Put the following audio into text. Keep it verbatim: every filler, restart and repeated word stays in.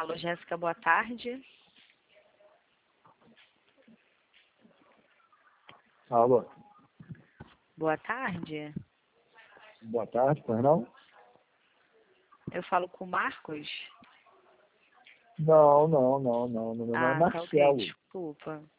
Alô, Jéssica, boa tarde. Alô, Boa tarde. boa tarde, pois não? Eu falo com o Marcos? Não, não, não, não, meu nome é Ah, tá ok, Marcelo. desculpa.